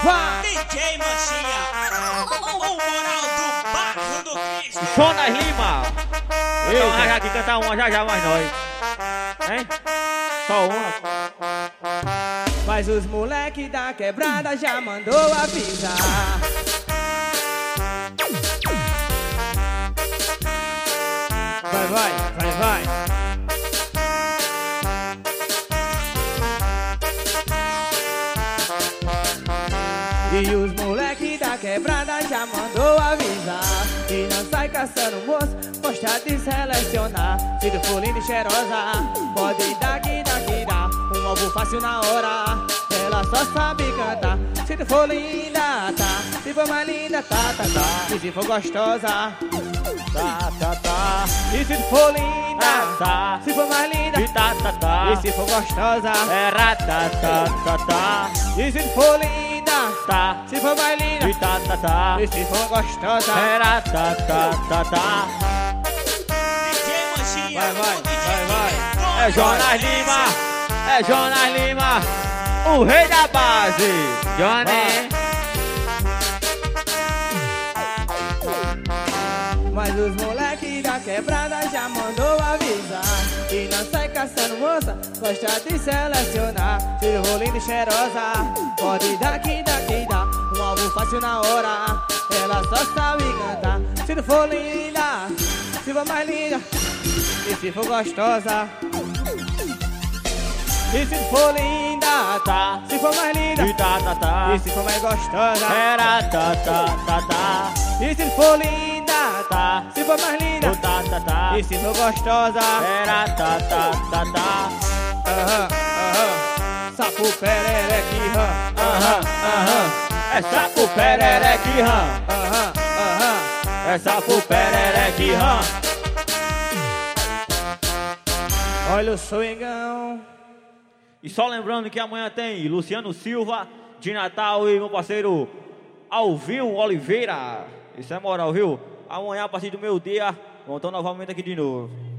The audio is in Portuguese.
DJ Manchinha, o moral do bairro do Cristo. Jonas Lima. Então já aqui cantar uma já mais nós. Hein? Só uma. Mas os moleque da quebrada já mandou avisar. Vai. E os moleque da quebrada já mandou avisar. E não sai caçando moço, gosta de selecionar. Se tu for linda e cheirosa, pode dar que dá. Um alvo fácil na hora, ela só sabe cantar. Se tu for linda, tá. Se for mais linda, tá. E se for gostosa, tá. E se tu for linda, Tá. se for mais linda, E tá. e se for gostosa, Era tá. e se tu for linda, Tá. se for mais linda, E tá. e se for gostosa, Era tá. DJ Manchinha, vai. É Jonas Lima, o rei da base. Johnny. Mas os moleque da quebrada já mandou avisar. E não sai caçando moça, gosta de selecionar. Se eu for linda e cheirosa, pode dar que dá. Um alvo fácil na hora, ela só sabe cantar. Se tu for linda, se for mais linda, e se for gostosa, e se for linda, Tá. se for mais linda, E tá. e se for mais gostosa, Era tá. e se for linda, Tá. se for mais linda, O tá. e se for gostosa, Era tá. sapo perereque, É sapo perereque, É sapo perereque, olha o swingão. E só lembrando que amanhã tem Luciano Silva de Natal e meu parceiro Alvinho Oliveira. Isso é moral, viu? Amanhã, a partir do meio-dia, vão estar novamente aqui de novo.